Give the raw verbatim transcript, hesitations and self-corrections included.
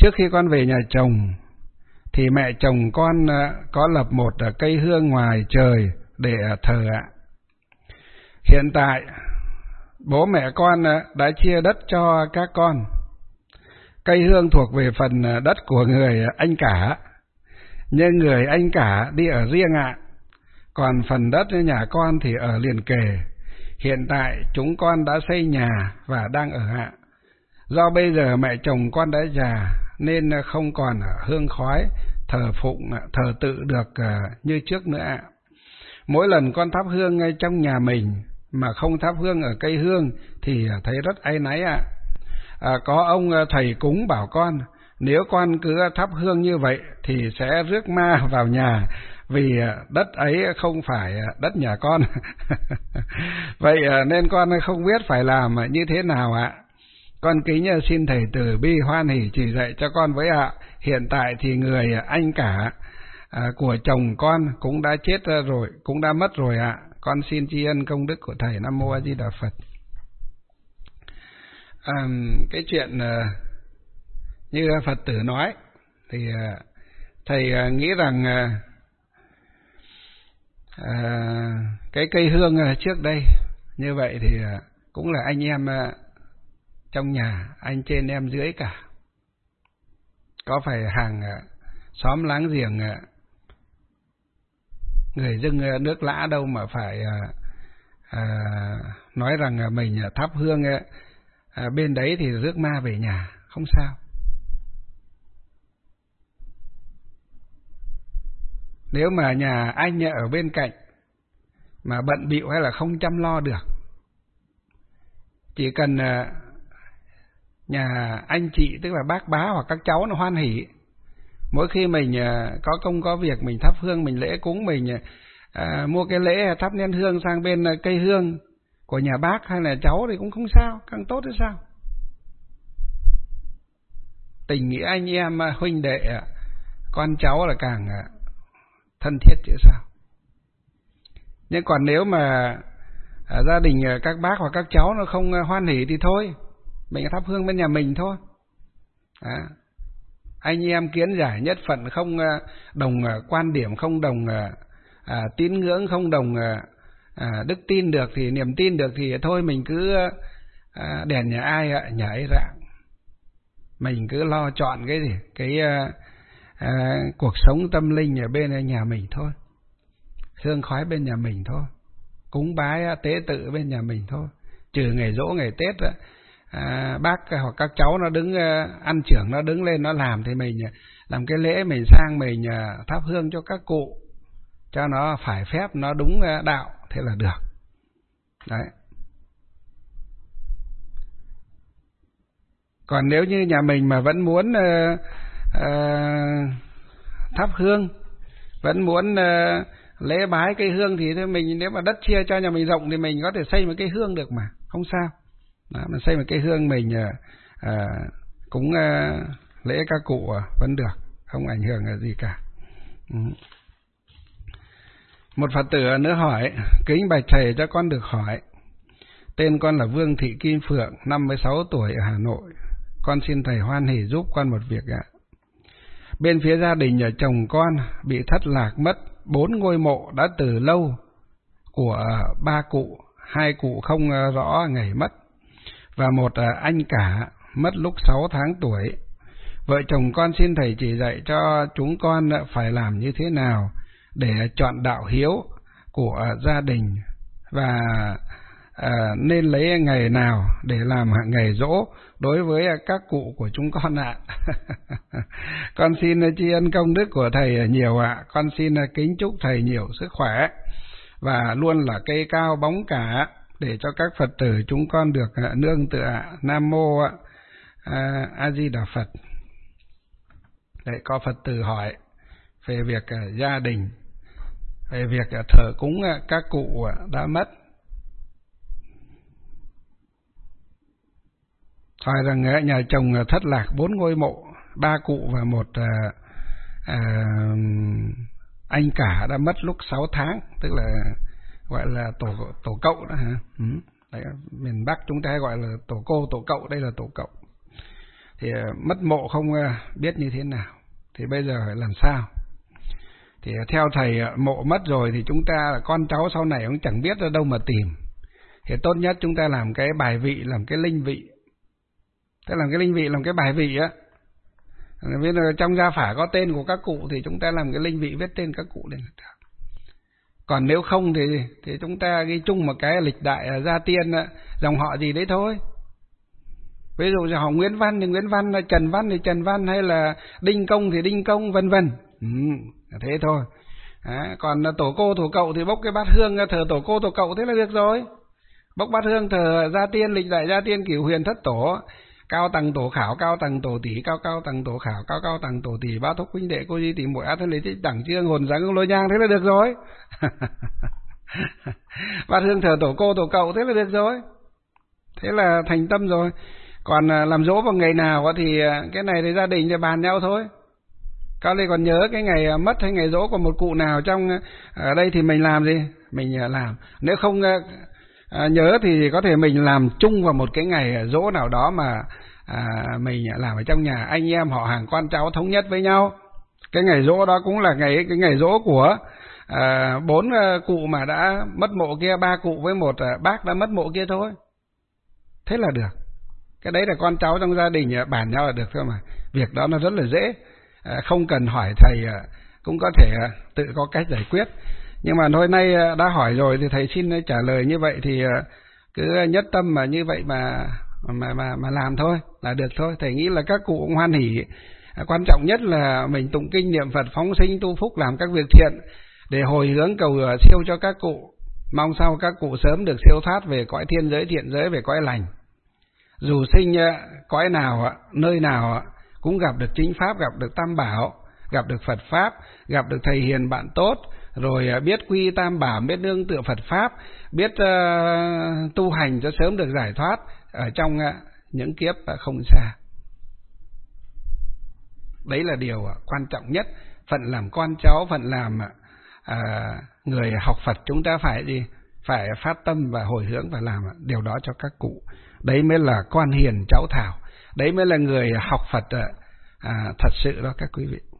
Trước khi con về nhà chồng thì mẹ chồng con có lập một cây hương ngoài trời để thờ ạ. Hiện tại bố mẹ con đã chia đất cho các con. Cây hương thuộc về phần đất của người anh cả, nhưng người anh cả đi ở riêng ạ. Còn phần đất nhà con thì ở liền kề. Hiện tại chúng con đã xây nhà và đang ở ạ. Do bây giờ mẹ chồng con đã già nên không còn hương khói thờ phụng thờ tự được như trước nữa ạ. Mỗi lần con thắp hương ngay trong nhà mình mà không thắp hương ở cây hương thì thấy rất áy náy ạ. À, có ông thầy cúng bảo con, nếu con cứ thắp hương như vậy thì sẽ rước ma vào nhà, vì đất ấy không phải đất nhà con. Vậy nên con không biết phải làm như thế nào ạ. Con kính xin thầy từ bi hoan hỷ chỉ dạy cho con với ạ. Hiện tại thì người anh cả à, của chồng con cũng đã chết rồi, cũng đã mất rồi ạ. Con xin tri ân công đức của thầy. Nam mô A Di Đà Phật. À, cái chuyện à, như Phật tử nói thì à, thầy à, nghĩ rằng à, à, cái cây hương à, trước đây như vậy thì à, cũng là anh em à, trong nhà, anh trên em dưới cả. Có phải hàng à, xóm láng giềng à, người dưng à, nước lã đâu mà phải à, à, nói rằng à, mình à, thắp hương à, à, bên đấy thì rước ma về nhà, không sao. Nếu mà nhà anh ở bên cạnh mà bận bịu hay là không chăm lo được, chỉ cần à, nhà anh chị tức là bác bá hoặc các cháu nó hoan hỉ, mỗi khi mình à, có công có việc mình thắp hương, mình lễ cúng, mình à, mua cái lễ thắp nén hương sang bên cây hương của nhà bác hay là cháu thì cũng không sao, càng tốt thế sao. Tình nghĩa anh em huynh đệ con cháu là càng thân thiết chứ sao. Nhưng còn nếu mà ở gia đình các bác hoặc các cháu nó không hoan hỉ thì thôi, mình thắp hương bên nhà mình thôi. À, anh em kiến giải nhất phận, không đồng quan điểm, không đồng à, tín ngưỡng, không đồng à, đức tin được thì niềm tin được thì thôi mình cứ à, đèn nhà ai nhà ấy rạng. Mình cứ lo chọn cái gì cái à, à, cuộc sống tâm linh ở bên nhà mình thôi, hương khói bên nhà mình thôi, cúng bái tế tự bên nhà mình thôi. Trừ ngày giỗ ngày Tết à, bác hoặc các cháu nó đứng ăn trưởng, nó đứng lên nó làm thì mình làm cái lễ, mình sang mình thắp hương cho các cụ cho nó phải phép, nó đúng đạo, thế là được. Đấy. Còn nếu như nhà mình mà vẫn muốn uh, uh, thắp hương, vẫn muốn uh, lễ bái cây hương thì thôi mình, nếu mà đất chia cho nhà mình rộng thì mình có thể xây một cây hương được mà, không sao. Đó, mình xây một cây hương mình uh, uh, cúng uh, lễ các cụ uh, vẫn được, không ảnh hưởng gì cả. Ừ. Một Phật tử nữa hỏi, kính bạch thầy cho con được hỏi, tên con là Vương Thị Kim Phượng, năm mươi sáu tuổi ở Hà Nội. Con xin thầy hoan hỷ giúp con một việc ạ. Bên phía gia đình nhà chồng con bị thất lạc mất bốn ngôi mộ đã từ lâu của ba cụ, hai cụ không rõ ngày mất, và một anh cả mất lúc sáu tháng tuổi. Vợ chồng con xin thầy chỉ dạy cho chúng con phải làm như thế nào để chọn đạo hiếu của gia đình, và à, nên lấy ngày nào để làm ngày giỗ đối với các cụ của chúng con ạ. Con xin tri ân công đức của thầy nhiều ạ. Con xin kính chúc thầy nhiều sức khỏe và luôn là cây cao bóng cả để cho các Phật tử chúng con được nương tựa. Nam mô à, A Di Đà Phật. Đấy, có Phật tử hỏi về việc gia đình, về việc thờ cúng các cụ đã mất. Hỏi rằng nhà chồng thất lạc bốn ngôi mộ, ba cụ và một à, à, anh cả đã mất lúc sáu tháng, tức là gọi là tổ tổ cậu đó hả? Ừ. Đấy, miền Bắc chúng ta gọi là tổ cô, tổ cậu, đây là tổ cậu. thì mất mộ không biết như thế nào, thì bây giờ phải làm sao? Thì theo thầy, mộ mất rồi thì chúng ta, con cháu sau này cũng chẳng biết ở đâu mà tìm. Thì tốt nhất chúng ta làm cái bài vị, làm cái linh vị. Thế làm cái linh vị, làm cái bài vị á. Bây giờ trong gia phả có tên của các cụ thì chúng ta làm cái linh vị viết tên các cụ lên là được. Còn nếu không thì thì chúng ta ghi chung một cái lịch đại gia tiên, dòng họ gì đấy thôi. Ví dụ như họ Nguyễn Văn thì Nguyễn Văn, Trần Văn thì Trần Văn, hay là Đinh Công thì Đinh Công, vân vân. Ừ, thế thôi. À, còn tổ cô tổ cậu thì bốc cái bát hương thờ tổ cô tổ cậu thế là được rồi. Bốc bát hương thờ gia tiên, lịch đại gia tiên cửu huyền thất tổ, cao tầng tổ khảo, cao tầng tổ tỷ, cao cao tầng tổ khảo, cao cao tầng tổ tỷ, bá thúc huynh đệ cô di tỷ muội á thân lý tích đẳng chương hồn dáng lôi nhang, thế là được rồi. Bát hương thờ tổ cô tổ cậu thế là được rồi. Thế là thành tâm rồi. Còn làm dỗ vào ngày nào thì cái này thì gia đình thì bàn nhau thôi. Các đây còn nhớ cái ngày mất hay ngày dỗ của một cụ nào trong ở đây thì mình làm gì? Mình làm. Nếu không à, nhớ thì có thể mình làm chung vào một cái ngày dỗ nào đó mà à, mình làm ở trong nhà, anh em họ hàng con cháu thống nhất với nhau. Cái ngày dỗ đó cũng là ngày cái ngày dỗ của à, bốn cụ mà đã mất mộ kia, ba cụ với một bác đã mất mộ kia thôi. Thế là được. Cái đấy là con cháu trong gia đình bàn nhau là được thôi mà. Việc đó nó rất là dễ, à, không cần hỏi thầy, à, cũng có thể à, tự có cách giải quyết. Nhưng mà hôm nay à, đã hỏi rồi thì thầy xin trả lời như vậy, thì à, cứ nhất tâm mà như vậy mà mà mà mà làm thôi là được thôi. Thầy nghĩ là các cụ cũng hoan hỉ. À, quan trọng nhất là mình tụng kinh niệm Phật, phóng sinh tu phúc, làm các việc thiện để hồi hướng cầu siêu cho các cụ. Mong sao các cụ sớm được siêu thoát về cõi thiên giới, thiện giới, về cõi lành. Dù sinh cõi nào, nơi nào cũng gặp được chính pháp, gặp được tam bảo, gặp được Phật pháp, gặp được thầy hiền bạn tốt, rồi biết quy tam bảo, biết nương tựa Phật pháp, biết uh, tu hành cho sớm được giải thoát ở trong uh, những kiếp uh, không xa. Đấy là điều uh, quan trọng nhất. Phận làm con cháu, phận làm uh, người học Phật, chúng ta phải gì? Phải phát tâm và hồi hướng và làm điều đó cho các cụ. Đấy mới là con hiền cháu thảo. Đấy mới là người học Phật à, thật sự đó các quý vị.